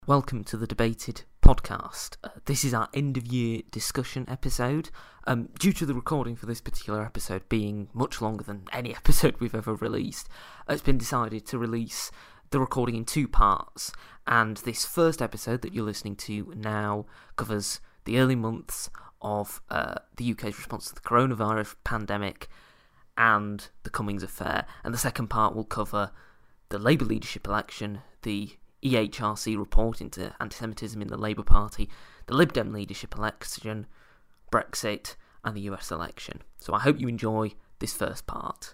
Welcome to the Debated podcast. This is our end-of-year discussion episode. Due to the recording for this particular episode being much longer than any episode we've ever released, it's been decided to release the recording in two parts. And this first episode that you're listening to now covers the early months of the UK's response to the coronavirus pandemic and the Cummings affair. And the second part will cover the Labour leadership election, the EHRC report into anti-Semitism in the Labour Party, the Lib Dem leadership election, Brexit, and the US election. So I hope you enjoy this first part.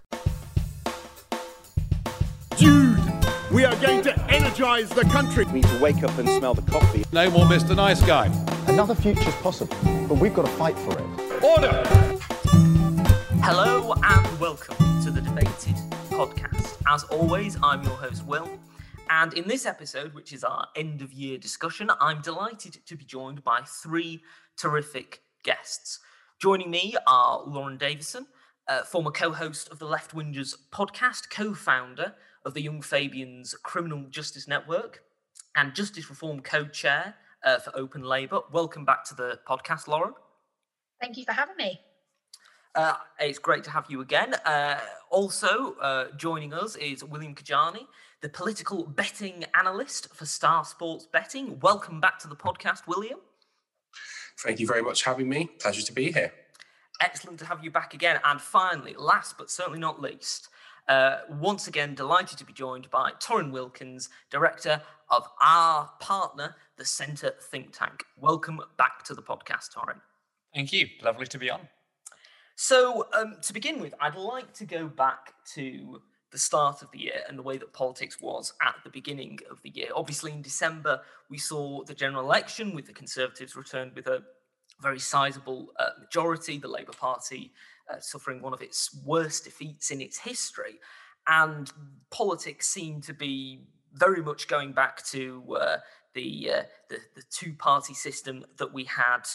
Dude, we are going to energise the country. We need to wake up and smell the coffee. No more Mr. Nice Guy. Another future's possible, but we've got to fight for it. Order! Hello and welcome to the Debated podcast. As always, I'm your host, Will. And in this episode, which is our end-of-year discussion, I'm delighted to be joined by three terrific guests. Joining me are Lauren Davison, former co-host of the Left Wingers podcast, co-founder of the Young Fabians Criminal Justice Network, and Justice Reform co-chair for Open Labour. Welcome back to the podcast, Lauren. Thank you for having me. It's great to have you again. Also joining us is William Kajani, the political betting analyst for Star Sports Betting. Welcome back to the podcast, William. Thank you very much for having me. Pleasure to be here. Excellent to have you back again. And finally, last but certainly not least, once again, delighted to be joined by Torrin Wilkins, director of our partner, the Centre Think Tank. Welcome back to the podcast, Torrin. Thank you. Lovely to be on. So, to begin with, I'd like to go back to the start of the year and the way that politics was at the beginning of the year. Obviously, in December, we saw the general election with the Conservatives returned with a very sizable majority, the Labour Party suffering one of its worst defeats in its history. And politics seemed to be very much going back to the two-party system that we had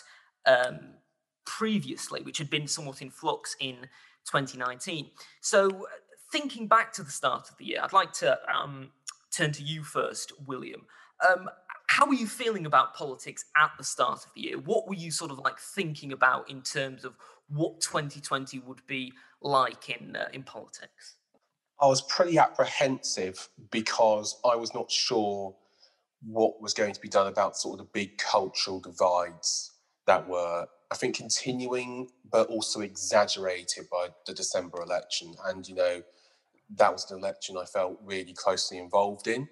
previously, which had been somewhat in flux in 2019. So thinking back to the start of the year, I'd like to turn to you first, William. How were you feeling about politics at the start of the year? What were you sort of like thinking about in terms of what 2020 would be like in politics? I was pretty apprehensive because I was not sure what was going to be done about sort of the big cultural divides that were, I think, continuing, but also exaggerated by the December election. And, you know, that was an election I felt really closely involved in.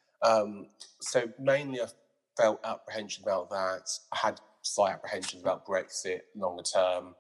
So mainly I felt apprehension about that. I had slight apprehensions about Brexit longer term.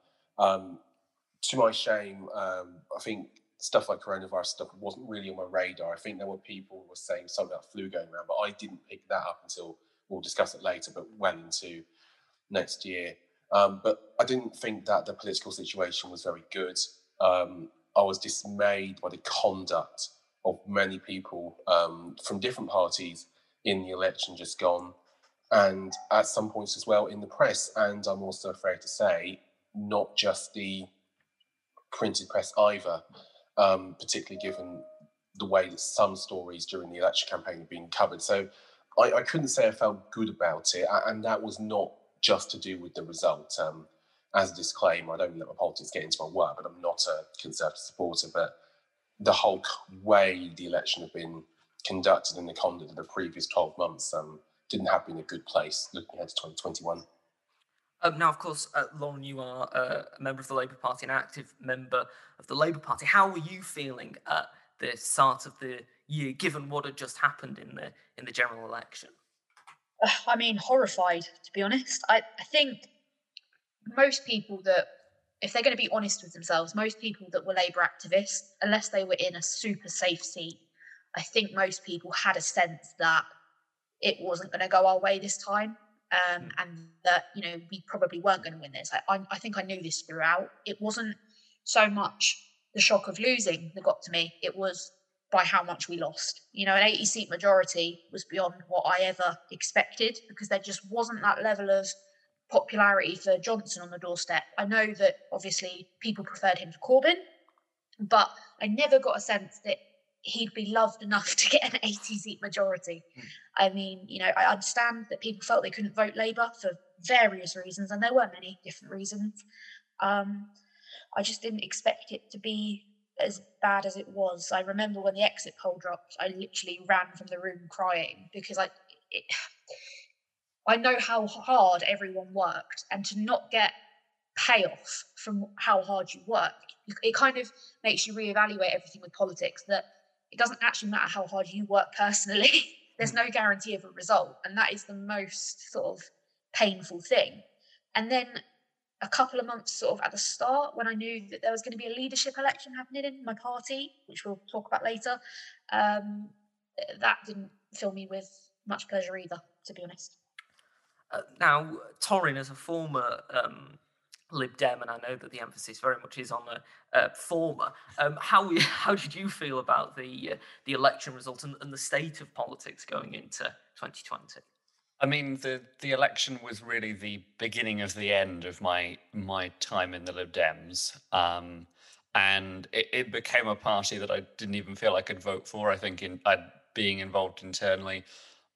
To my shame, I think stuff like coronavirus stuff wasn't really on my radar. I think there were people who were saying something about flu going around, but I didn't pick that up until, we'll discuss it later, but well into next year. But I didn't think that the political situation was very good. I was dismayed by the conduct of many people from different parties in the election just gone, and at some points as well in the press. And I'm also afraid to say, not just the printed press either, particularly given the way that some stories during the election campaign have been covered. So I couldn't say I felt good about it, and that was not just to do with the result. As a disclaimer, I don't let my politics get into my work, but I'm not a Conservative supporter. But the whole way the election had been conducted and the conduct of the previous 12 months didn't have been a good place looking ahead to 2021. Now, of course, Lauren, you are a member of the Labour Party, an active member of the Labour Party. How were you feeling at the start of the year, given what had just happened in the general election? I mean, horrified, to be honest. I think most people that, if they're going to be honest with themselves, most people that were Labour activists, unless they were in a super safe seat, I think most people had a sense that it wasn't going to go our way this time, and that, you know, we probably weren't going to win this. I think I knew this throughout. It wasn't so much the shock of losing that got to me. It was by how much we lost. You know, an 80-seat majority was beyond what I ever expected, because there just wasn't that level of popularity for Johnson on the doorstep. I know that obviously people preferred him to Corbyn, but I never got a sense that he'd be loved enough to get an 80-seat majority. I mean, I understand that people felt they couldn't vote Labour for various reasons, and there were many different reasons. I just didn't expect it to be as bad as it was. I remember when the exit poll dropped, I literally ran from the room crying because I know how hard everyone worked, and to not get payoff from how hard you work, it kind of makes you reevaluate everything with politics, that it doesn't actually matter how hard you work personally. There's no guarantee of a result, and that is the most sort of painful thing. And then a couple of months sort of at the start, when I knew that there was going to be a leadership election happening in my party, which we'll talk about later, that didn't fill me with much pleasure either, to be honest. Now, Torin, as a former Lib Dem, and I know that the emphasis very much is on the former, how did you feel about the election result and the state of politics going into 2020? I mean, the election was really the beginning of the end of my time in the Lib Dems, and it became a party that I didn't even feel I could vote for. I think being involved internally,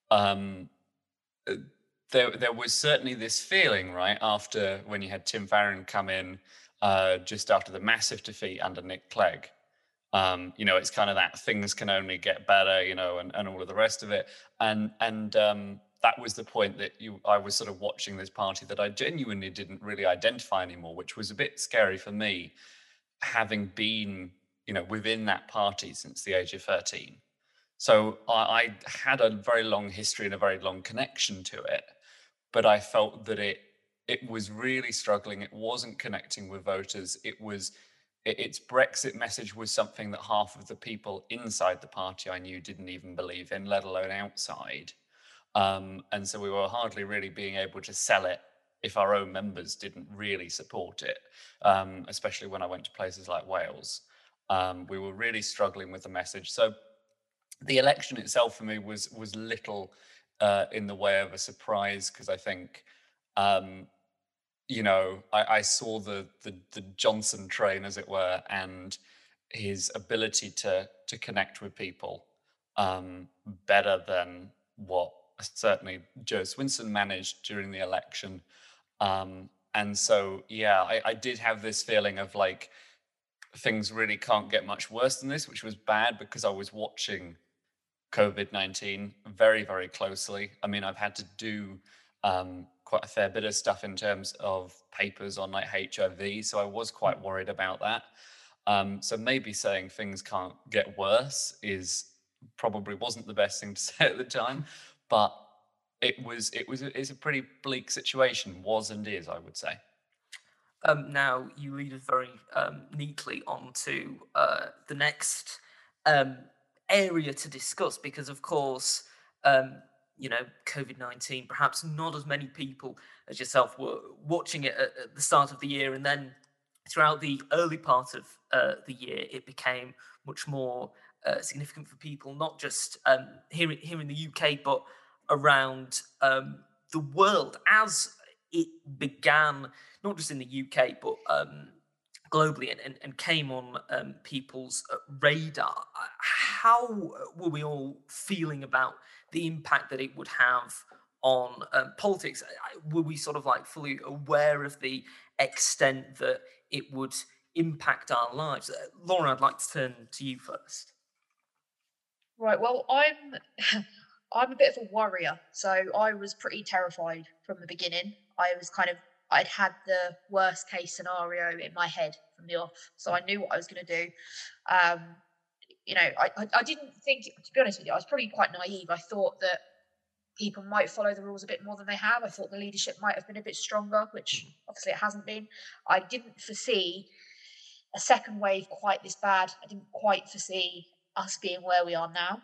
there was certainly this feeling, right, after when you had Tim Farron come in just after the massive defeat under Nick Clegg. It's kind of that things can only get better, and all of the rest of it. And that was the point that I was sort of watching this party that I genuinely didn't really identify anymore, which was a bit scary for me, having been, within that party since the age of 13. So I had a very long history and a very long connection to it, but I felt that it was really struggling. It wasn't connecting with voters. Its Brexit message was something that half of the people inside the party I knew didn't even believe in, let alone outside. And so we were hardly really being able to sell it if our own members didn't really support it, especially when I went to places like Wales. We were really struggling with the message. So the election itself for me was little in the way of a surprise, because I think, I saw the Johnson train, as it were, and his ability to connect with people better than what certainly Jo Swinson managed during the election. And so, I did have this feeling of like, things really can't get much worse than this, which was bad because I was watching COVID-19 very, very closely. I mean, I've had to do quite a fair bit of stuff in terms of papers on like HIV, so I was quite worried about that. So maybe saying things can't get worse probably wasn't the best thing to say at the time, but it's a pretty bleak situation, was and is, I would say. Now, you lead us very neatly onto the next area to discuss, because, of course, COVID-19, perhaps not as many people as yourself were watching it at the start of the year, and then throughout the early part of the year, it became much more significant for people, not just here in the UK, but around the world, as it began, not just in the UK, but globally, and came on people's radar. How were we all feeling about the impact that it would have on politics? Were we sort of like fully aware of the extent that it would impact our lives? Lauren, I'd like to turn to you first. Right, well, I'm a bit of a worrier, so I was pretty terrified from the beginning. I'd had the worst case scenario in my head from the off, so I knew what I was going to do. I didn't think, to be honest with you, I was probably quite naive. I thought that people might follow the rules a bit more than they have. I thought the leadership might have been a bit stronger, which obviously it hasn't been. I didn't foresee a second wave quite this bad. I didn't quite foresee us being where we are now.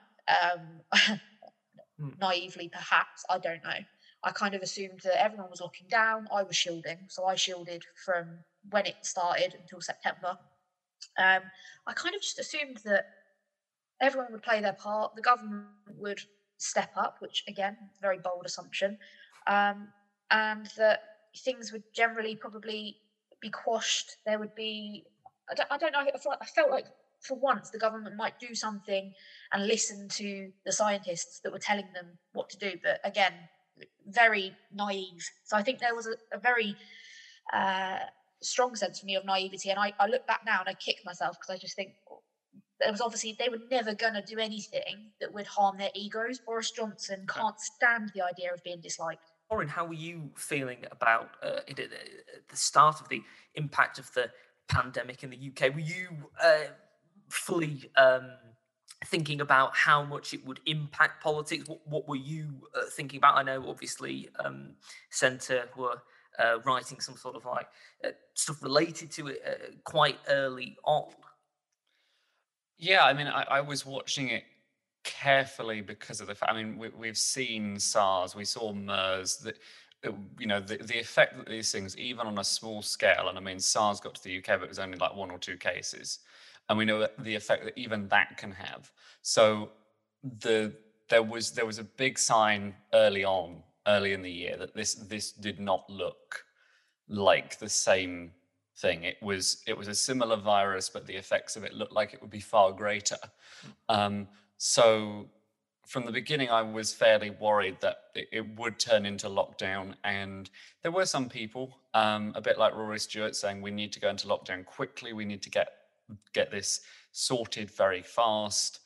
Naively, perhaps, I don't know. I kind of assumed that everyone was locking down. I was shielding, so I shielded from when it started until September. I kind of just assumed that everyone would play their part. The government would step up, which, again, very bold assumption, and that things would generally probably be quashed. There would be, I don't know, I felt like for once the government might do something and listen to the scientists that were telling them what to do. But again, very naive. So I think there was a very strong sense for me of naivety. And I look back now and I kick myself because I just think there was obviously, they were never going to do anything that would harm their egos. Boris Johnson can't stand the idea of being disliked. Lauren, how were you feeling about it at the start of the impact of the pandemic in the UK? Were you fully thinking about how much it would impact politics? What were you thinking about? I know, obviously, Centre were writing some sort of stuff related to it quite early on. Yeah, I mean, I was watching it carefully because of the fact, I mean, we've seen SARS, we saw MERS, that the effect that these things, even on a small scale, and I mean, SARS got to the UK, but it was only like 1 or 2 cases, and we know that the effect that even that can have. So there was a big sign early in the year that this did not look like the same thing. It was a similar virus, but the effects of it looked like it would be far greater. So from the beginning, I was fairly worried that it would turn into lockdown. And there were some people, a bit like Rory Stewart, saying we need to go into lockdown quickly. We need to get this sorted very fast.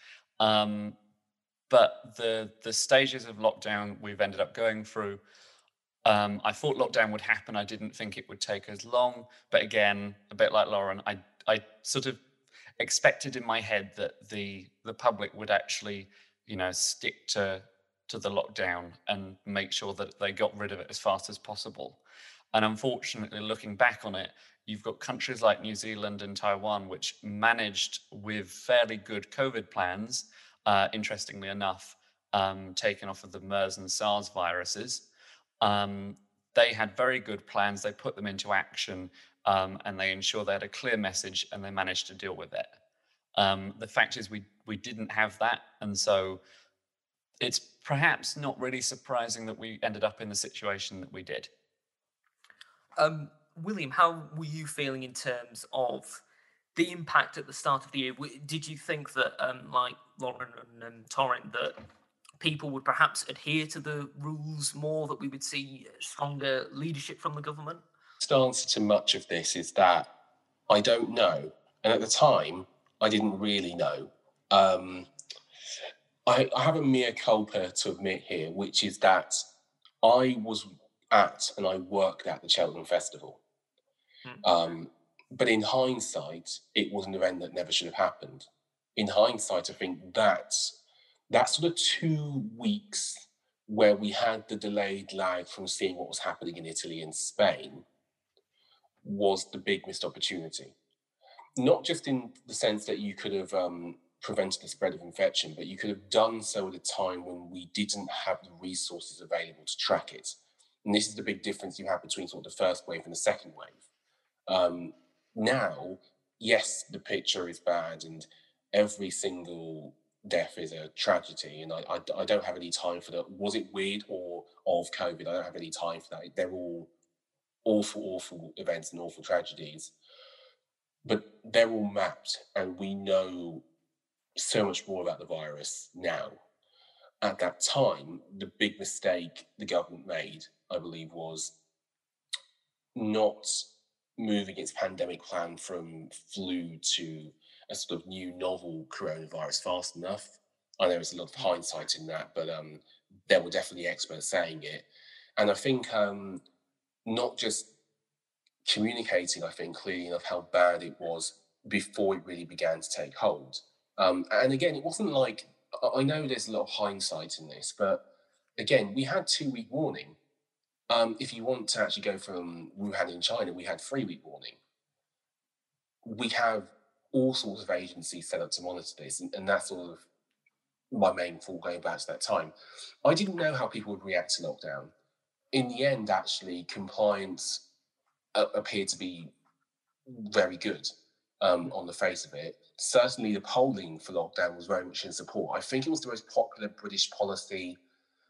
But the stages of lockdown we've ended up going through, I thought lockdown would happen. I didn't think it would take as long. But again, a bit like Lauren, I sort of expected in my head that the public would actually, stick to the lockdown and make sure that they got rid of it as fast as possible. And unfortunately, looking back on it, you've got countries like New Zealand and Taiwan, which managed with fairly good COVID plans, interestingly enough, taken off of the MERS and SARS viruses. They had very good plans. They put them into action, and they ensured they had a clear message, and they managed to deal with it. The fact is we didn't have that, and so it's perhaps not really surprising that we ended up in the situation that we did. William, how were you feeling in terms of the impact at the start of the year? Did you think that, like Lauren and Torrent, that people would perhaps adhere to the rules more, that we would see stronger leadership from the government? The answer to much of this is that I don't know. And at the time, I didn't really know. I have a mea culpa to admit here, which is that I was at and I worked at the Cheltenham Festival. But in hindsight, it was an event that never should have happened. In hindsight, I think that sort of 2 weeks where we had the delayed lag from seeing what was happening in Italy and Spain was the big missed opportunity. Not just in the sense that you could have prevented the spread of infection, but you could have done so at a time when we didn't have the resources available to track it. And this is the big difference you have between sort of the first wave and the second wave. Now, yes, the picture is bad and every single death is a tragedy, and I don't have any time for that. Was it weird or of COVID? I don't have any time for that. They're all awful events and awful tragedies, but they're all mapped, and we know so much more about the virus now. At that time, the big mistake the government made, I believe, was not moving its pandemic plan from flu to a sort of new novel coronavirus fast enough. I know there's a lot of hindsight in that, but there were definitely experts saying it. And I think not just communicating, I think, clearly enough how bad it was before it really began to take hold. And again, it wasn't like, I know there's a lot of hindsight in this, but again, we had 2-week warning. If you want to actually go from Wuhan in China, we had 3-week warning. We have all sorts of agencies set up to monitor this, and that's sort of my main thought going back to that time. I didn't know how people would react to lockdown. In the end, actually, compliance appeared to be very good on the face of it. Certainly, the polling for lockdown was very much in support. I think it was the most popular British policy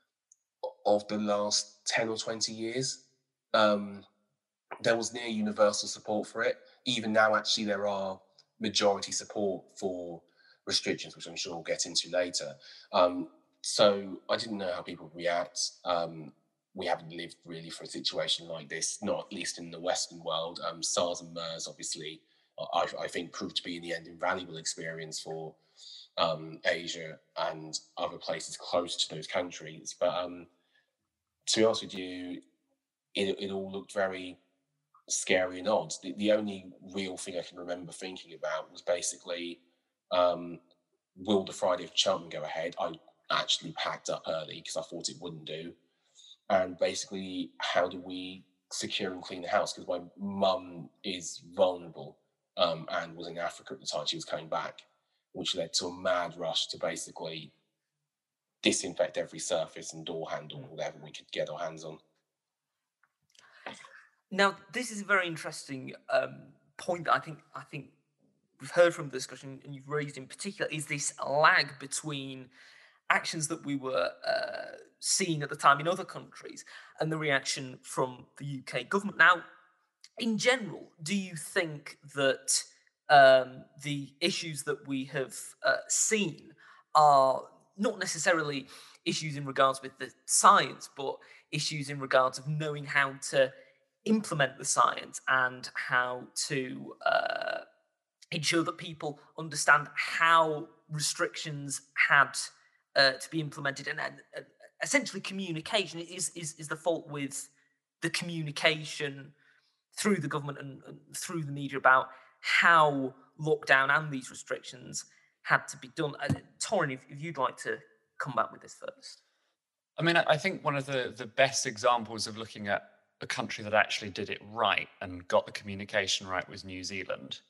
of the last 10 or 20 years. There was near universal support for it. Even now, actually, there are majority support for restrictions, which I'm sure we'll get into later. So I didn't know how people would react. We haven't lived really for a situation like this, not at least in the Western world. SARS and MERS, obviously, I think proved to be in the end invaluable experience for Asia and other places close to those countries. But to be honest with you, it all looked very scary and odd. The only real thing I can remember thinking about was basically, will the Friday of Cheltenham go ahead? I actually packed up early because I thought it wouldn't do. And basically, how do we secure and clean the house? Because my mum is vulnerable and was in Africa at the time she was coming back, which led to a mad rush to basically disinfect every surface and door handle, whatever we could get our hands on. Now, this is a very interesting point that I think we've heard from the discussion, and you've raised in particular, is this lag between actions that we were seeing at the time in other countries and the reaction from the UK government. Now, in general, do you think that the issues that we have seen are not necessarily issues in regards with the science, but issues in regards of knowing how to implement the science and how to ensure that people understand how restrictions had to be implemented, and essentially communication is the fault with the communication through the government and through the media about how lockdown and these restrictions had to be done. Torin, if you'd like to come back with this first. I mean, I think one of the best examples of looking at a country that actually did it right and got the communication right was New Zealand.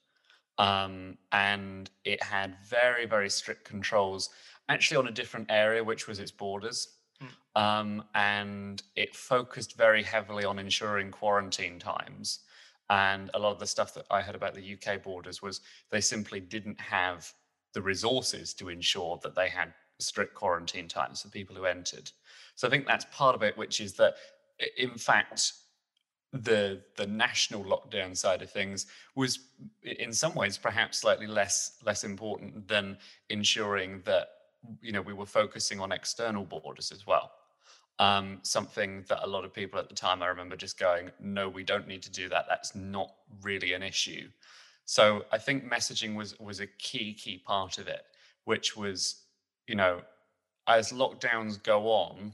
And it had very, very strict controls, actually on a different area, which was its borders. And it focused very heavily on ensuring quarantine times. And a lot of the stuff that I heard about the UK borders was they simply didn't have the resources to ensure that they had strict quarantine times for people who entered. So I think that's part of it, which is that, in fact, the national lockdown side of things was in some ways perhaps slightly less important than ensuring that, you know, we were focusing on external borders as well. Something that a lot of people at the time, I remember just going, no, we don't need to do that. That's not really an issue. So I think messaging was a key part of it, which was, you know, as lockdowns go on,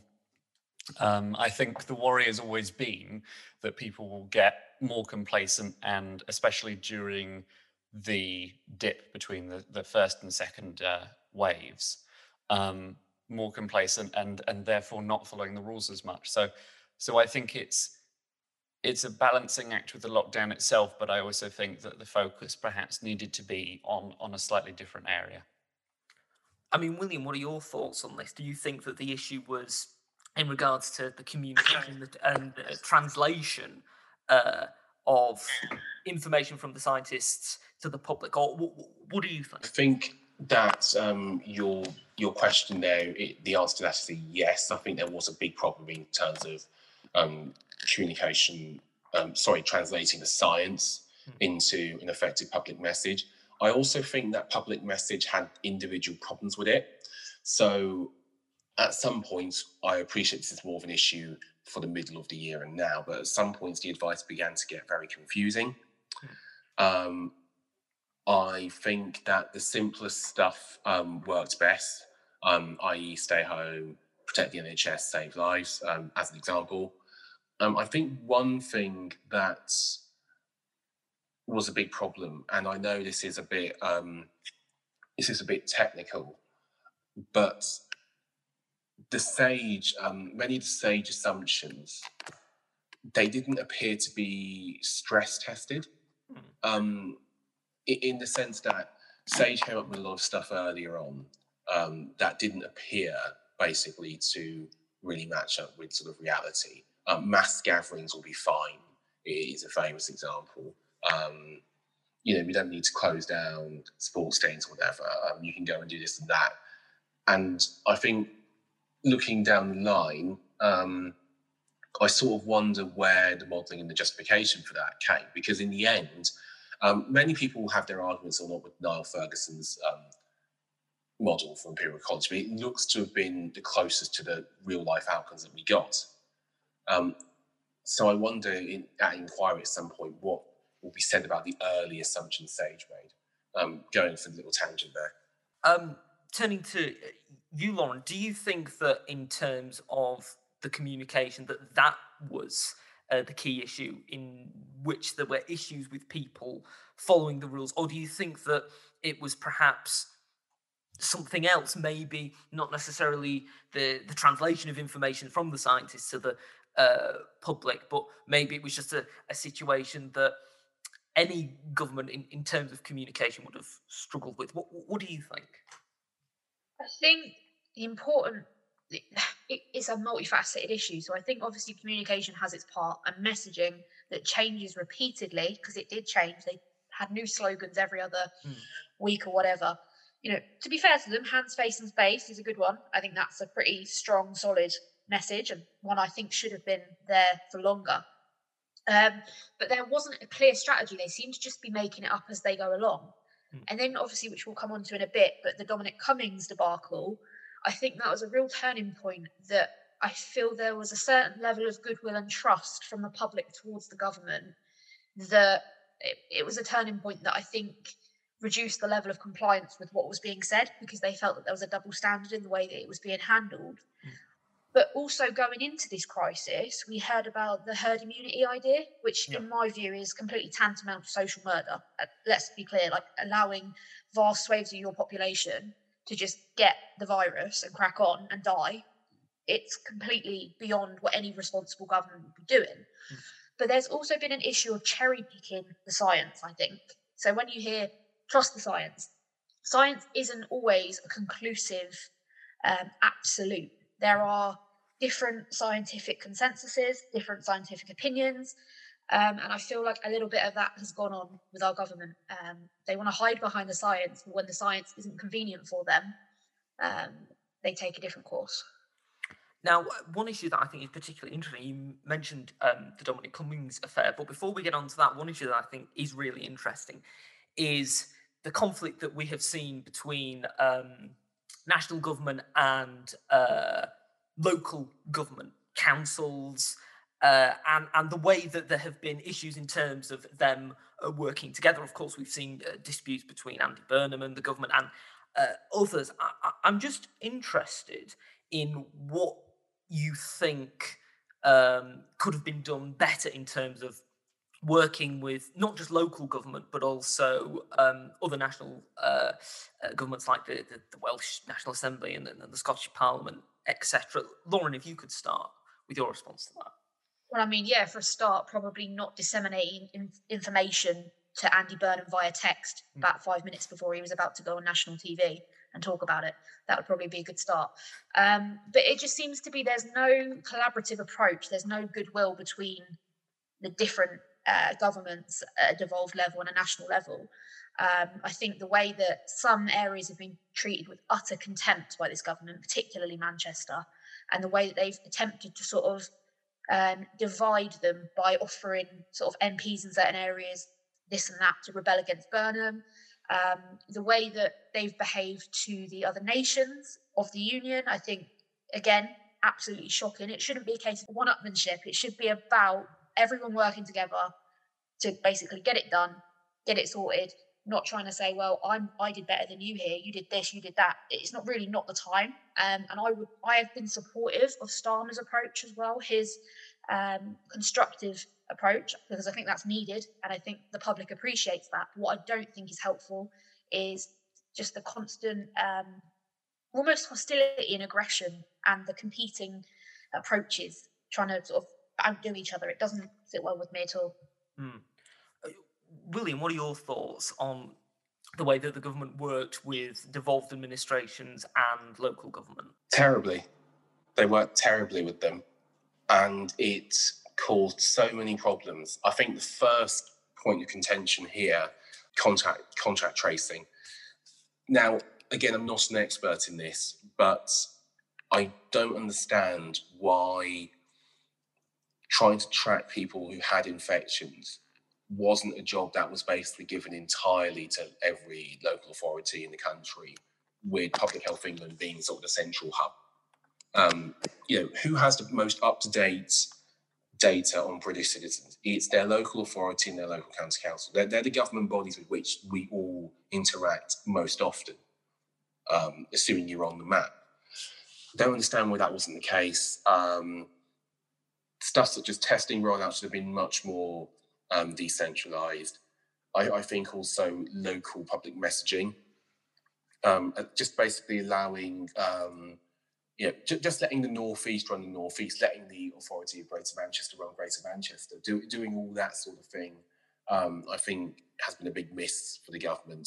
I think the worry has always been that people will get more complacent, and especially during the dip between the first and second waves, more complacent and therefore not following the rules as much. So I think it's a balancing act with the lockdown itself, but I also think that the focus perhaps needed to be on a slightly different area. I mean, William, what are your thoughts on this? Do you think that the issue was in regards to the communication and translation of information from the scientists to the public, or what do you think? I think that your question there, the answer to that is a yes. I think there was a big problem in terms of communication, translating the science into an effective public message. I also think that public message had individual problems with it. So at some points, I appreciate this is more of an issue for the middle of the year and now, but at some points the advice began to get very confusing. I think that the simplest stuff worked best, i.e. stay home, protect the NHS, save lives, as an example. I think one thing that was a big problem, and I know this is a bit technical, but the SAGE, many of the SAGE assumptions, they didn't appear to be stress tested, in the sense that SAGE came up with a lot of stuff earlier on that didn't appear basically to really match up with sort of reality. Mass gatherings will be fine. It is a famous example. You know, we don't need to close down sports stadiums or whatever. You can go and do this and that. And I think looking down the line, I sort of wonder where the modelling and the justification for that came, because in the end, Many people have their arguments or not with Niall Ferguson's model for Imperial College, but it looks to have been the closest to the real-life outcomes that we got. So I wonder at inquiry at some point what will be said about the early assumptions Sage made. Going for a little tangent there. Turning to you, Lauren, do you think that in terms of the communication that was the key issue, in which there were issues with people following the rules, or do you think that it was perhaps something else, maybe not necessarily the translation of information from the scientists to the public, but maybe it was just a situation that any government in terms of communication would have struggled with? What do you think? I think it's a multifaceted issue. So I think obviously communication has its part, and messaging that changes repeatedly, because it did change. They had new slogans every other week or whatever. To be fair to them, hands, face and space is a good one. I think that's a pretty strong, solid message, and one I think should have been there for longer. But there wasn't a clear strategy. They seemed to just be making it up as they go along. And then obviously, which we'll come on to in a bit, but the Dominic Cummings debacle, I think that was a real turning point, that I feel there was a certain level of goodwill and trust from the public towards the government, that it was a turning point that I think reduced the level of compliance with what was being said, because they felt that there was a double standard in the way that it was being handled. But also going into this crisis, we heard about the herd immunity idea, which in my view is completely tantamount to social murder. Let's be clear, like allowing vast swathes of your population to just get the virus and crack on and die. It's completely beyond what any responsible government would be doing. But there's also been an issue of cherry picking the science, I think. So when you hear trust the science, science isn't always a conclusive absolute. There are different scientific consensuses, different scientific opinions, and I feel like a little bit of that has gone on with our government. They want to hide behind the science, but when the science isn't convenient for them, they take a different course. Now, one issue that I think is particularly interesting, you mentioned the Dominic Cummings affair, but before we get on to that, one issue that I think is really interesting is the conflict that we have seen between national government and local government councils, and the way that there have been issues in terms of them working together. Of course, we've seen disputes between Andy Burnham and the government and others. I'm just interested in what you think could have been done better in terms of working with not just local government, but also other national governments like the Welsh National Assembly and the Scottish Parliament, etc. Lauren, if you could start with your response to that. Well, I mean, for a start, probably not disseminating information to Andy Burnham via text about 5 minutes before he was about to go on national TV and talk about it. That would probably be a good start. But it just seems to be there's no collaborative approach. There's no goodwill between the different governments at a devolved level and a national level. I think the way that some areas have been treated with utter contempt by this government, particularly Manchester, and the way that they've attempted to sort of divide them by offering sort of MPs in certain areas this and that to rebel against Burnham, the way that they've behaved to the other nations of the union, I think, again, absolutely shocking. It shouldn't be a case of one-upmanship. It should be about everyone working together to basically get it done, get it sorted, not trying to say, well, I did better than you here, you did this, you did that. It's not the time. And I have been supportive of Starmer's approach as well, his constructive approach, because I think that's needed, and I think the public appreciates that. What I don't think is helpful is just the constant almost hostility and aggression and the competing approaches trying to sort of outdo each other. It doesn't sit well with me at all. William, what are your thoughts on the way that the government worked with devolved administrations and local government? Terribly. They worked terribly with them, and it caused so many problems. I think the first point of contention here, contact tracing. Now, again, I'm not an expert in this, but I don't understand why trying to track people who had infections wasn't a job that was basically given entirely to every local authority in the country, with Public Health England being sort of the central hub. Who has the most up-to-date data on British citizens? It's their local authority and their local county council. They're the government bodies with which we all interact most often, assuming you're on the map. Don't understand why that wasn't the case. Stuff such as testing rollout should have been much more decentralised. I think also local public messaging, just basically allowing, just letting the North East run the North East, letting the authority of Greater Manchester run Greater Manchester, doing all that sort of thing, I think has been a big miss for the government.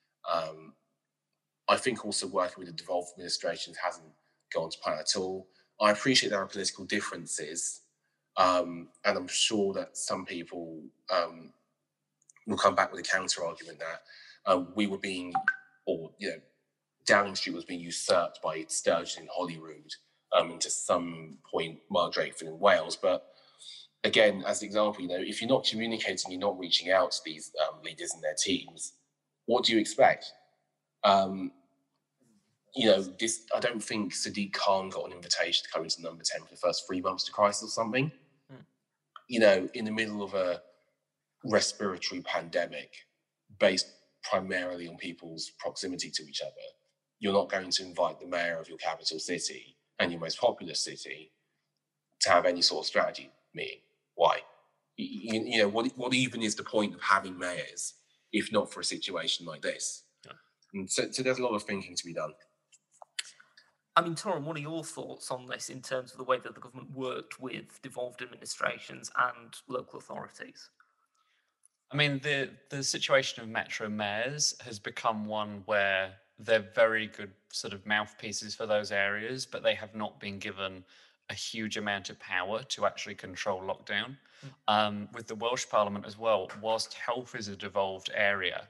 I think also working with the devolved administrations hasn't gone to plan at all. I appreciate there are political differences, and I'm sure that some people will come back with a counter argument that we were being, Downing Street was being usurped by Sturgeon and Holyrood, and to some point Mark Drakeford in Wales. But again, as an example, if you're not communicating, you're not reaching out to these leaders and their teams, what do you expect? I don't think Sadiq Khan got an invitation to come into number 10 for the first 3 months to crisis or something. In the middle of a respiratory pandemic based primarily on people's proximity to each other, you're not going to invite the mayor of your capital city and your most populous city to have any sort of strategy meeting. Why? What even is the point of having mayors if not for a situation like this? Yeah. And so there's a lot of thinking to be done. I mean, Torrin, what are your thoughts on this in terms of the way that the government worked with devolved administrations and local authorities? I mean, the situation of metro mayors has become one where they're very good sort of mouthpieces for those areas, but they have not been given a huge amount of power to actually control lockdown. With the Welsh Parliament as well, whilst health is a devolved area,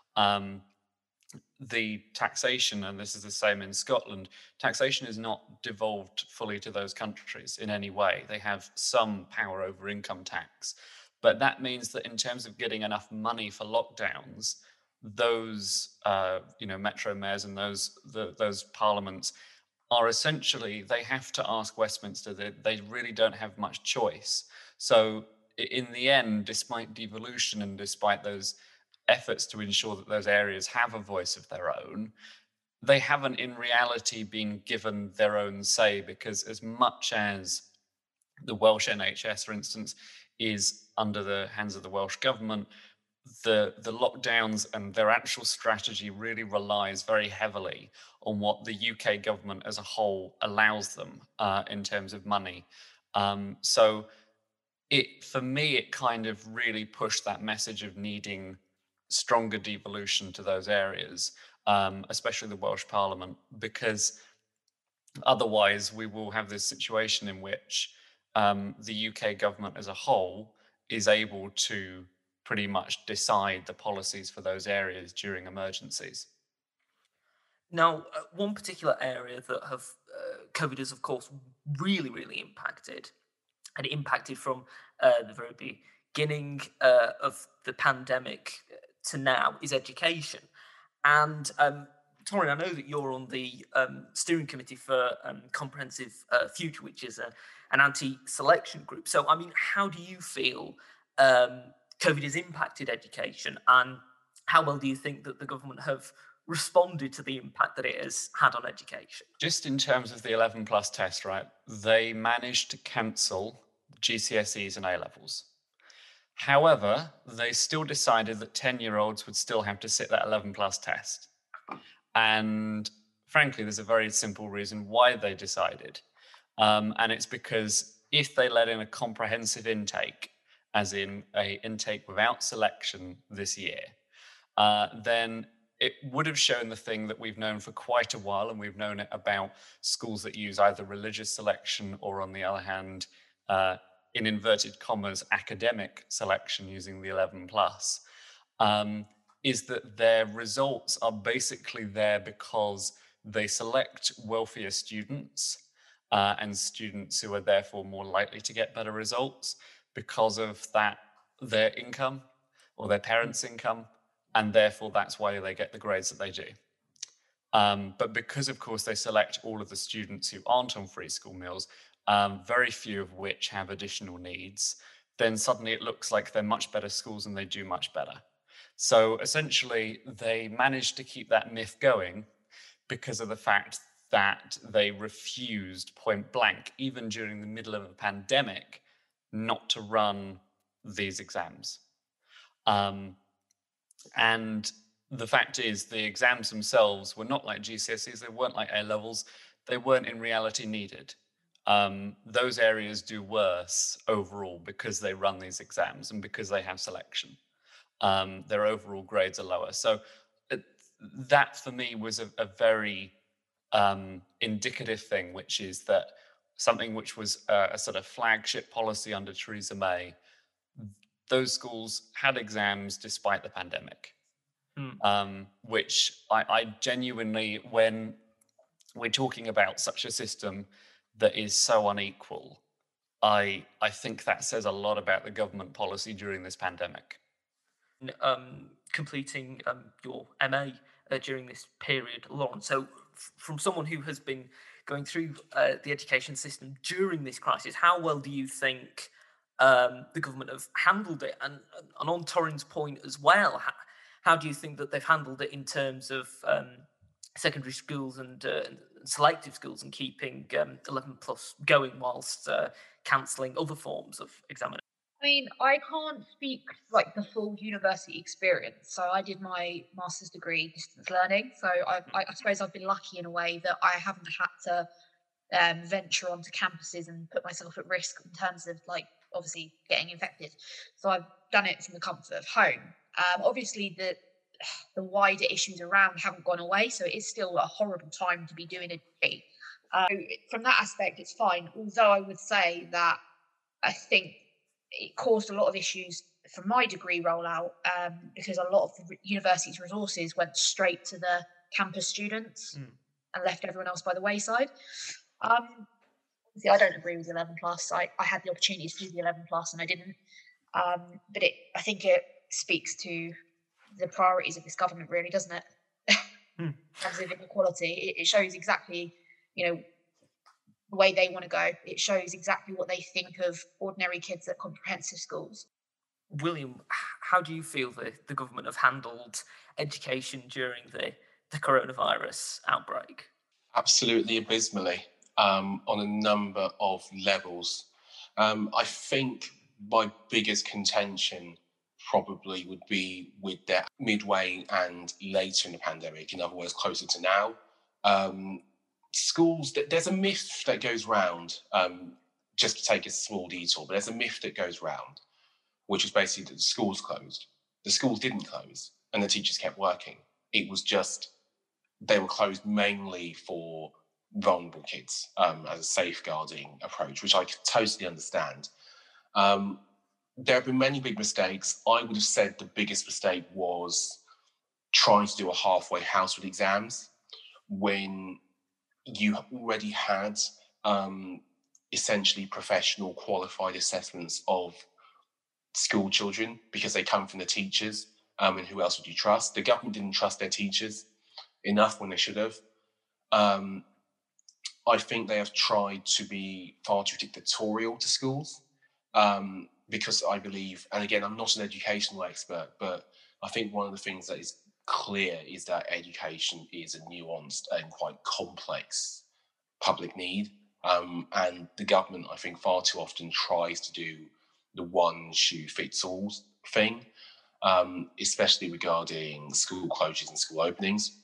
the taxation, and this is the same in Scotland, taxation is not devolved fully to those countries in any way. They have some power over income tax, but that means that in terms of getting enough money for lockdowns, those metro mayors and those parliaments are essentially, they have to ask Westminster. They really don't have much choice. So in the end, despite devolution and despite those efforts to ensure that those areas have a voice of their own, they haven't in reality been given their own say, because as much as the Welsh NHS, for instance, is under the hands of the Welsh government, the lockdowns and their actual strategy really relies very heavily on what the UK government as a whole allows them in terms of money. So for me, it kind of really pushed that message of needing stronger devolution to those areas, especially the Welsh Parliament, because otherwise we will have this situation in which the UK government as a whole is able to pretty much decide the policies for those areas during emergencies. Now, one particular area that COVID has, of course, really, really impacted, and it impacted from the very beginning of the pandemic to now, is education. And Torrin, I know that you're on the steering committee for Comprehensive Future, which is an anti-selection group. So, I mean, how do you feel COVID has impacted education, and how well do you think that the government have responded to the impact that it has had on education? Just in terms of the 11 plus test, right, they managed to cancel GCSEs and A-levels. However, they still decided that 10-year-olds would still have to sit that 11 plus test. And frankly, there's a very simple reason why they decided. And it's because if they let in a comprehensive intake, as in an intake without selection this year, then it would have shown the thing that we've known for quite a while, and we've known it about schools that use either religious selection or, on the other hand, in inverted commas, academic selection using the 11 plus, is that their results are basically there because they select wealthier students and students who are therefore more likely to get better results because of that, their income. or their parents' income, and therefore that's why they get the grades that they do. But because, of course, they select all of the students who aren't on free school meals, very few of which have additional needs, then suddenly it looks like they're much better schools and they do much better. So essentially, they managed to keep that myth going because of the fact that they refused point blank, even during the middle of a pandemic, not to run these exams. And the fact is, the exams themselves were not like GCSEs, they weren't like A-levels, they weren't in reality needed. Those areas do worse overall because they run these exams and because they have selection. Their overall grades are lower. So that for me was a very indicative thing, which is that something which was a sort of flagship policy under Theresa May, those schools had exams despite the pandemic. Which I genuinely, when we're talking about such a system that is so unequal, I think that says a lot about the government policy during this pandemic. Completing your MA during this period, Lauren. So from someone who has been going through the education system during this crisis, how well do you think the government have handled it? And on Torrin's point as well, how do you think that they've handled it in terms of secondary schools and selective schools and keeping 11 plus going whilst cancelling other forms of examination? I mean, I can't speak like the full university experience. So I did my master's degree distance learning. So I suppose I've been lucky in a way that I haven't had to venture onto campuses and put myself at risk in terms of like obviously getting infected. So I've done it from the comfort of home. Obviously, the wider issues around haven't gone away, so it is still a horrible time to be doing a degree. From that aspect, it's fine. Although I would say that I think it caused a lot of issues for my degree rollout because a lot of the university's resources went straight to the campus students and left everyone else by the wayside. See, I don't agree with 11 plus. I had the opportunity to do the 11 plus and I didn't. But I think it speaks to the priorities of this government, really, doesn't it? In terms of inequality, it shows exactly, the way they want to go. It shows exactly what they think of ordinary kids at comprehensive schools. William, how do you feel the government have handled education during the coronavirus outbreak? Absolutely abysmally, on a number of levels. I think my biggest contention probably would be with their midway and later in the pandemic, in other words, closer to now. Schools, there's a myth that goes round, just to take a small detour, but there's a myth that goes round, which is basically that the schools closed. The schools didn't close and the teachers kept working. It was just, they were closed mainly for vulnerable kids as a safeguarding approach, which I totally understand. There have been many big mistakes. I would have said the biggest mistake was trying to do a halfway house with exams when you already had essentially professional qualified assessments of school children because they come from the teachers, and who else would you trust? The government didn't trust their teachers enough when they should have. I think they have tried to be far too dictatorial to schools because I believe, and again, I'm not an educational expert, but I think one of the things that is clear is that education is a nuanced and quite complex public need. And the government, I think, far too often tries to do the one shoe fits all thing, especially regarding school closures and school openings.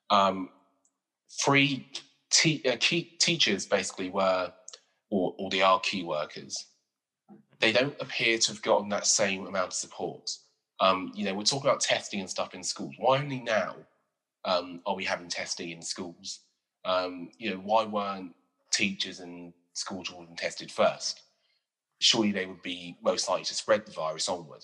Free teachers basically were, or they are key workers. They don't appear to have gotten that same amount of support. We're talking about testing and stuff in schools. Why only now are we having testing in schools? Why weren't teachers and school children tested first? Surely they would be most likely to spread the virus onward.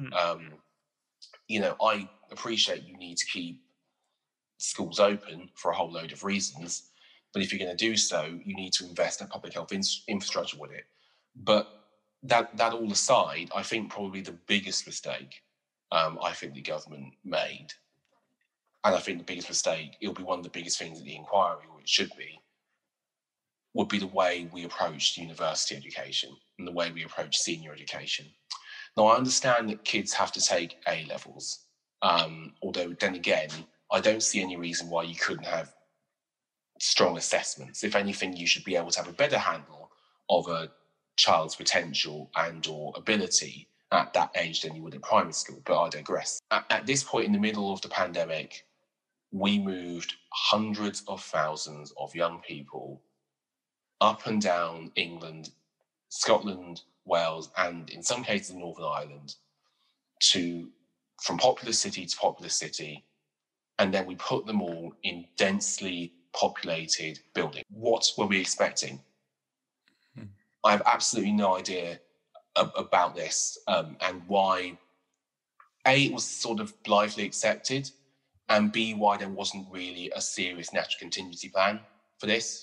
I appreciate you need to keep schools open for a whole load of reasons, but if you're going to do so, you need to invest in public health infrastructure with it. But that all aside, I think probably the biggest mistake I think the government made. And I think the biggest mistake, it'll be one of the biggest things at the inquiry, or it should be, would be the way we approach university education and the way we approach senior education. Now, I understand that kids have to take A-levels, although then again, I don't see any reason why you couldn't have strong assessments. If anything, you should be able to have a better handle of a child's potential and or ability at that age than you would at primary school, but I digress. At this point in the middle of the pandemic, we moved hundreds of thousands of young people up and down England, Scotland, Wales, and in some cases Northern Ireland, from populous city to populous city, and then we put them all in densely populated buildings. What were we expecting? I have absolutely no idea about this and why, A, it was sort of blithely accepted, and B, why there wasn't really a serious national contingency plan for this.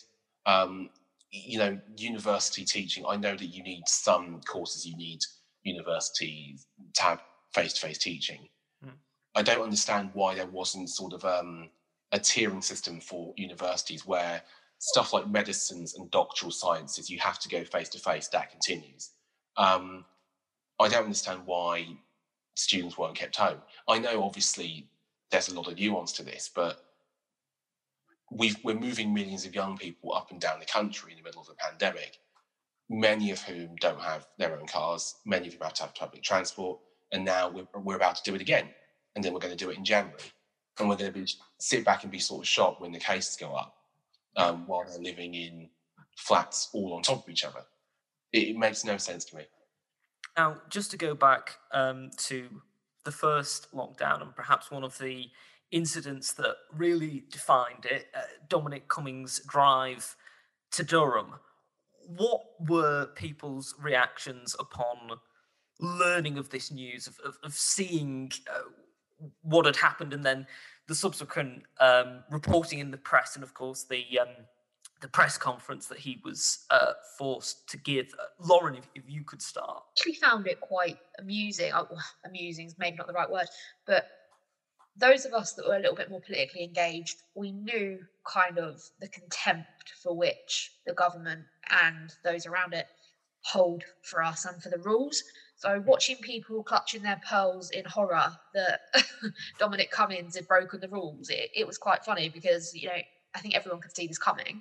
University teaching, I know that you need some courses, you need universities to have face-to-face teaching. I don't understand why there wasn't sort of a tiering system for universities where stuff like medicines and doctoral sciences, you have to go face-to-face, that continues. I don't understand why students weren't kept home. I know, obviously, there's a lot of nuance to this, but we're moving millions of young people up and down the country in the middle of a pandemic, many of whom don't have their own cars, many of them have to have public transport, and now we're about to do it again, and then we're going to do it in January, and we're going to sit back and be sort of shocked when the cases go up, while they're living in flats all on top of each other. It makes no sense to me. Now, just to go back to the first lockdown, and perhaps one of the incidents that really defined it, Dominic Cummings' drive to Durham. What were people's reactions upon learning of this news, of seeing what had happened, and then the subsequent reporting in the press, and of course the press conference that he was forced to give? Lauren, if you could start. I actually found it quite amusing. Amusing is maybe not the right word, but those of us that were a little bit more politically engaged, we knew kind of the contempt for which the government and those around it hold for us and for the rules. So watching people clutching their pearls in horror that Dominic Cummings had broken the rules, it was quite funny because, I think everyone could see this coming.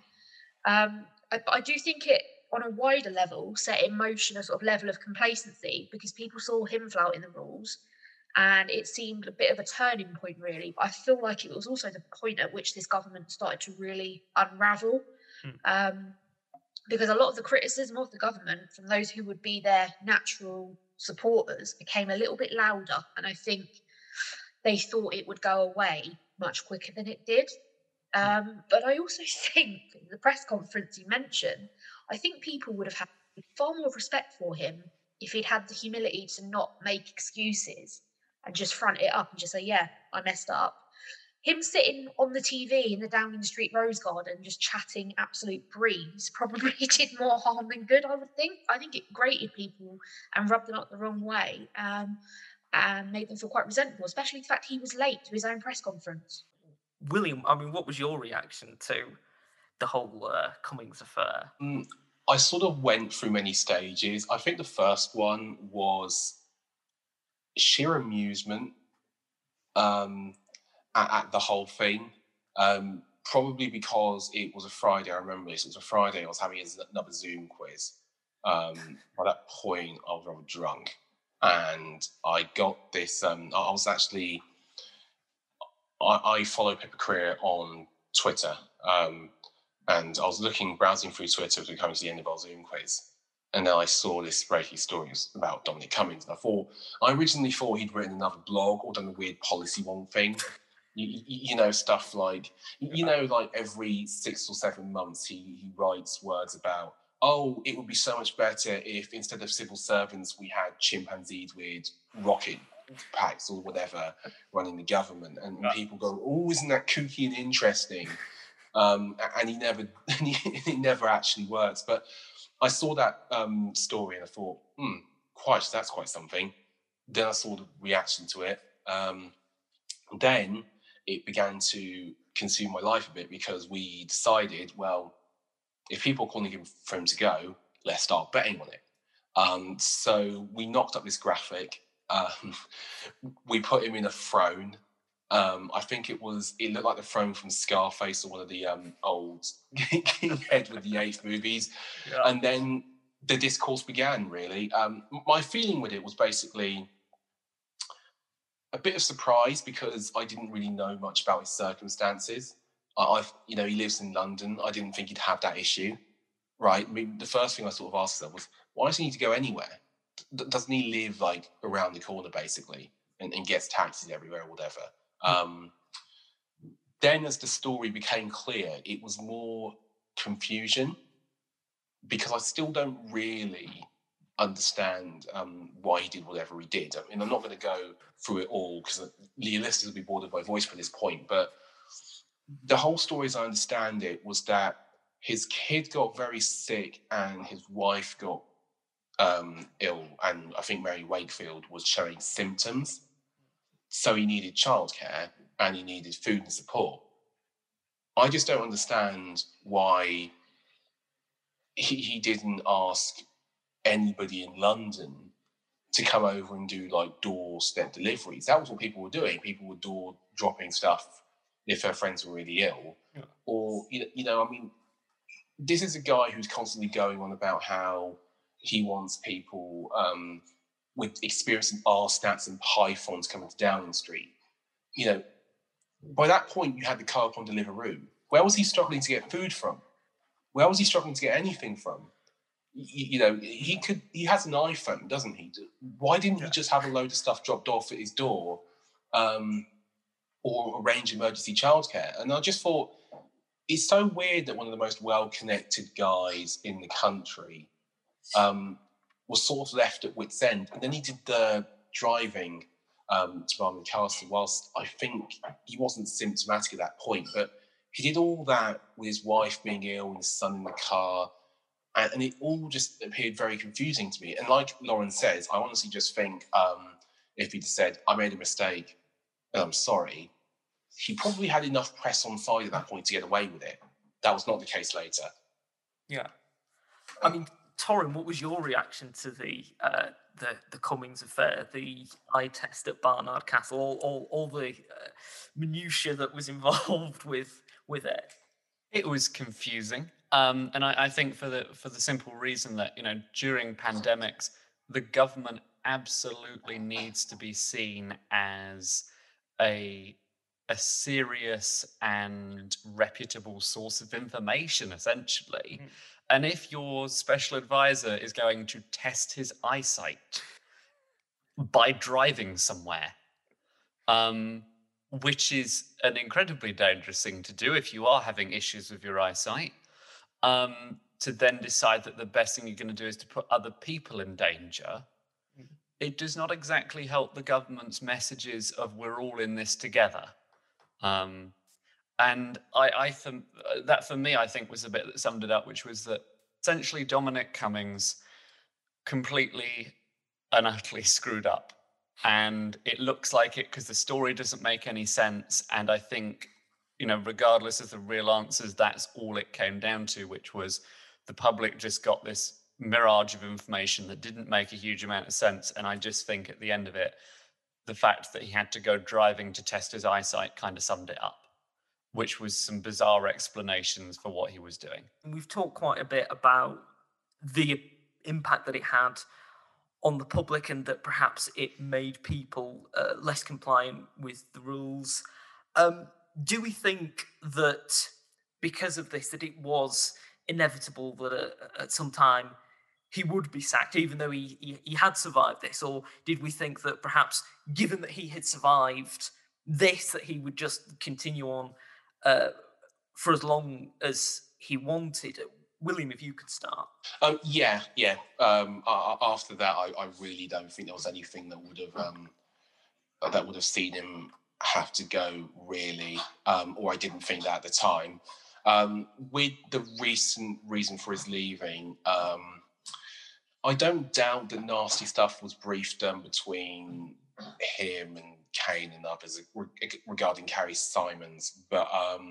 I do think it, on a wider level, set in motion a sort of level of complacency because people saw him flouting the rules. And it seemed a bit of a turning point, really. But I feel like it was also the point at which this government started to really unravel. Because a lot of the criticism of the government from those who would be their natural supporters became a little bit louder. And I think they thought it would go away much quicker than it did. But I also think the press conference you mentioned, I think people would have had far more respect for him if he'd had the humility to not make excuses and just front it up and just say, yeah, I messed up. Him sitting on the TV in the Downing Street Rose Garden just chatting absolute breeze probably did more harm than good, I would think. I think it grated people and rubbed them up the wrong way and made them feel quite resentful, especially the fact he was late to his own press conference. William, what was your reaction to the whole Cummings affair? I sort of went through many stages. I think the first one was sheer amusement at the whole thing. Probably because it was a Friday. I remember this. It was a Friday. I was having another Zoom quiz. By that point, I was rather drunk. And I got this... I follow Pippa Creer on Twitter. And I was browsing through Twitter as we come to the end of our Zoom quiz. And then I saw this breaking story about Dominic Cummings. And I originally thought he'd written another blog or done a weird policy wonk thing. Stuff like, like every 6 or 7 months he writes words about, it would be so much better if instead of civil servants, we had chimpanzees with rocket packs or whatever running the government. And people go, isn't that kooky and interesting? And he never actually works. But I saw that story and I thought, that's quite something. Then I saw the reaction to it. Then it began to consume my life a bit, because we decided, well, if people are calling for him to go, let's start betting on it. So we knocked up this graphic. We put him in a throne. I think it looked like the throne from Scarface, or one of the old King Edward VIII movies. Yeah. And then the discourse began, really. My feeling with it was basically a bit of surprise, because I didn't really know much about his circumstances. He lives in London. I didn't think he'd have that issue, right? I mean, the first thing I sort of asked myself was, why does he need to go anywhere? Doesn't he live like around the corner, basically, and gets taxis everywhere or whatever? Then as the story became clear, it was more confusion, because I still don't really understand why he did whatever he did. I mean, I'm not going to go through it all, because your listeners will be bored of my voice by this point, but the whole story, as I understand it, was that his kid got very sick and his wife got ill, and I think Mary Wakefield was showing symptoms. So he needed childcare and he needed food and support. I just don't understand why he didn't ask anybody in London to come over and do like doorstep deliveries. That was what people were doing. People were door dropping stuff if their friends were really ill. Yeah. Or, I mean, this is a guy who's constantly going on about how he wants people with experience in R-Stats and Pythons coming to Downing Street. By that point, you had the car upon Deliveroo. Where was he struggling to get food from? Where was he struggling to get anything from? He has an iPhone, doesn't he? Why didn't he just have a load of stuff dropped off at his door, or arrange emergency childcare? And I just thought, it's so weird that one of the most well-connected guys in the country was sort of left at wit's end. And then he did the driving to Barnum Castle, whilst I think he wasn't symptomatic at that point, but he did all that with his wife being ill and his son in the car, and it all just appeared very confusing to me. And like Lauren says, I honestly just think if he'd said, I made a mistake and I'm sorry, he probably had enough press on side at that point to get away with it. That was not the case later. Yeah. I mean, Torrin, what was your reaction to the Cummings affair, the eye test at Barnard Castle, all the minutiae that was involved with it? It was confusing, and I think for the simple reason that during pandemics, the government absolutely needs to be seen as a serious and reputable source of information, essentially. Mm. And if your special advisor is going to test his eyesight by driving somewhere, which is an incredibly dangerous thing to do if you are having issues with your eyesight, to then decide that the best thing you're going to do is to put other people in danger, it does not exactly help the government's messages of we're all in this together. And that for me, I think, was a bit that summed it up, which was that essentially Dominic Cummings completely and utterly screwed up. And it looks like it because the story doesn't make any sense. And I think, regardless of the real answers, that's all it came down to, which was the public just got this mirage of information that didn't make a huge amount of sense. And I just think at the end of it, the fact that he had to go driving to test his eyesight kind of summed it up, which was some bizarre explanations for what he was doing. We've talked quite a bit about the impact that it had on the public and that perhaps it made people less compliant with the rules. Do we think that because of this, that it was inevitable that at some time he would be sacked, even though he had survived this? Or did we think that perhaps, given that he had survived this, that he would just continue on for as long as he wanted? William, if you could start. Yeah. After that, I really don't think there was anything that would have seen him have to go, really, or I didn't think that at the time. With the recent reason for his leaving, I don't doubt that nasty stuff was briefed between him and Kane and others regarding Carrie Simons. But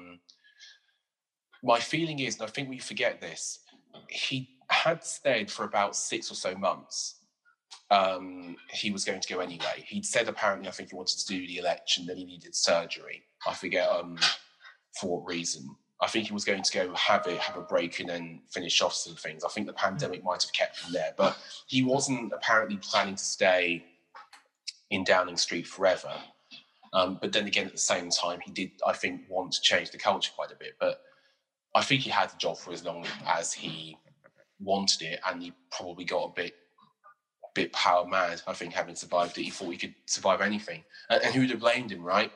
my feeling is, and I think we forget this, he had said for about 6 or so months he was going to go anyway. He'd said apparently, I think he wanted to do the election, then he needed surgery. I forget for what reason. I think he was going to go have a break and then finish off some things. I think the pandemic might have kept him there, but he wasn't apparently planning to stay in Downing Street forever. But then again, at the same time, he did, I think, want to change the culture quite a bit. But I think he had the job for as long as he wanted it, and he probably got a bit power mad. I think, having survived it, he thought he could survive anything. And who would have blamed him, right?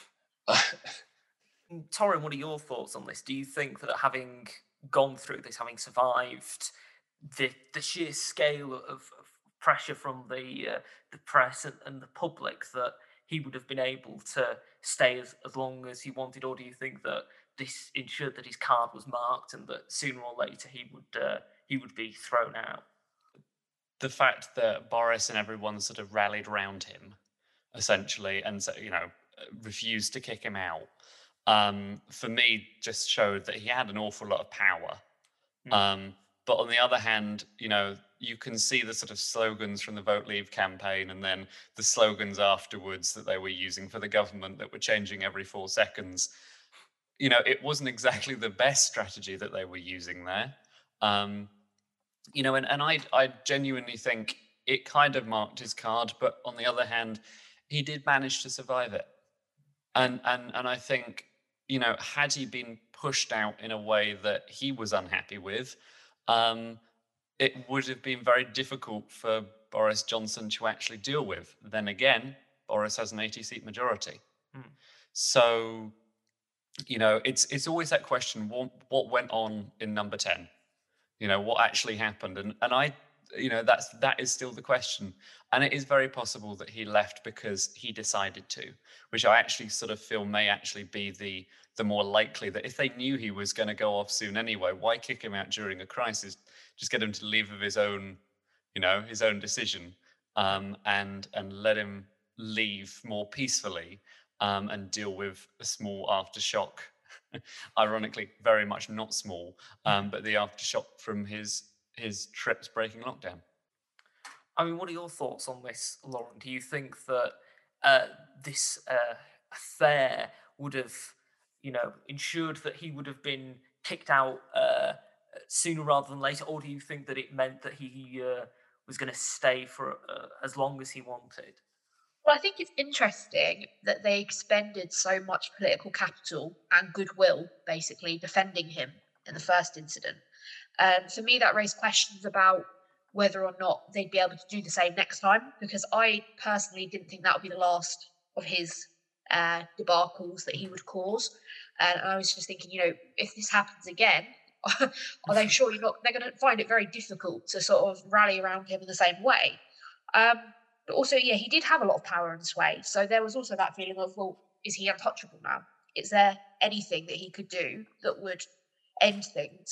Torrin, what are your thoughts on this? Do you think that having gone through this, having survived the sheer scale of pressure from the press and the public, that he would have been able to stay as long as he wanted, or do you think that this ensured that his card was marked and that sooner or later he would be thrown out? The fact that Boris and everyone sort of rallied around him, essentially, and refused to kick him out, for me, just showed that he had an awful lot of power. But on the other hand, you can see the sort of slogans from the Vote Leave campaign and then the slogans afterwards that they were using for the government that were changing every 4 seconds. It wasn't exactly the best strategy that they were using there. And I genuinely think it kind of marked his card, but on the other hand, he did manage to survive it. And I think, had he been pushed out in a way that he was unhappy with, it would have been very difficult for Boris Johnson to actually deal with. Then again, Boris has an 80-seat majority. So, it's always that question, what went on in number 10? What actually happened? And I, that is still the question. And it is very possible that he left because he decided to, which I actually sort of feel may actually be the more likely, that if they knew he was going to go off soon anyway, why kick him out during a crisis? Just get him to leave of his own, his own decision, and let him leave more peacefully, and deal with a small aftershock. Ironically, very much not small, but the aftershock from his trips breaking lockdown. I mean, what are your thoughts on this, Lauren? Do you think that this affair would have, ensured that he would have been kicked out sooner rather than later, or do you think that it meant that he was going to stay for as long as he wanted? Well, I think it's interesting that they expended so much political capital and goodwill, basically, defending him in the first incident. For me, that raised questions about whether or not they'd be able to do the same next time, because I personally didn't think that would be the last of his debacles that he would cause. And I was just thinking, if this happens again, are they sure they're going to find it very difficult to sort of rally around him in the same way? But also, he did have a lot of power and sway. So there was also that feeling of, well, is he untouchable now? Is there anything that he could do that would end things?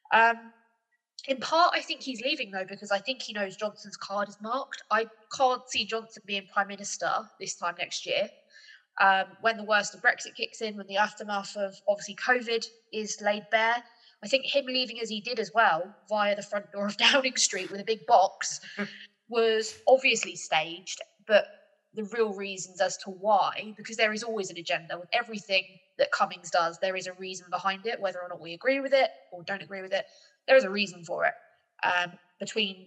In part, I think he's leaving, though, because I think he knows Johnson's card is marked. I can't see Johnson being Prime Minister this time next year. When the worst of Brexit kicks in, when the aftermath of, obviously, COVID is laid bare, I think him leaving as he did as well, via the front door of Downing Street with a big box, was obviously staged, but the real reasons as to why, because there is always an agenda with everything that Cummings does, there is a reason behind it, whether or not we agree with it or don't agree with it, there is a reason for it. Between,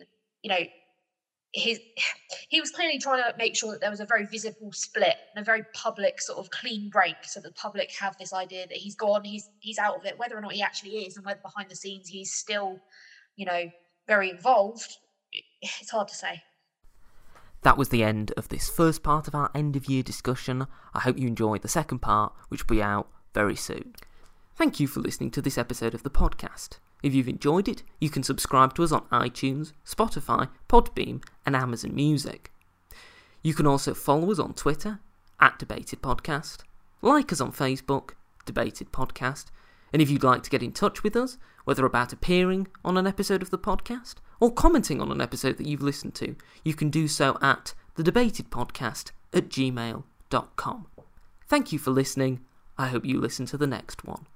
he was clearly trying to make sure that there was a very visible split and a very public sort of clean break, so the public have this idea that he's gone, he's out of it, whether or not he actually is, and whether behind the scenes he's still, very involved. It's hard to say. That was the end of this first part of our end-of-year discussion. I hope you enjoyed the second part, which will be out very soon. Thank you for listening to this episode of the podcast. If you've enjoyed it, you can subscribe to us on iTunes, Spotify, Podbean and Amazon Music. You can also follow us on Twitter, @DebatedPodcast, like us on Facebook, Debated Podcast, And if you'd like to get in touch with us, whether about appearing on an episode of the podcast or commenting on an episode that you've listened to, you can do so at thedebatedpodcast@gmail.com. Thank you for listening. I hope you listen to the next one.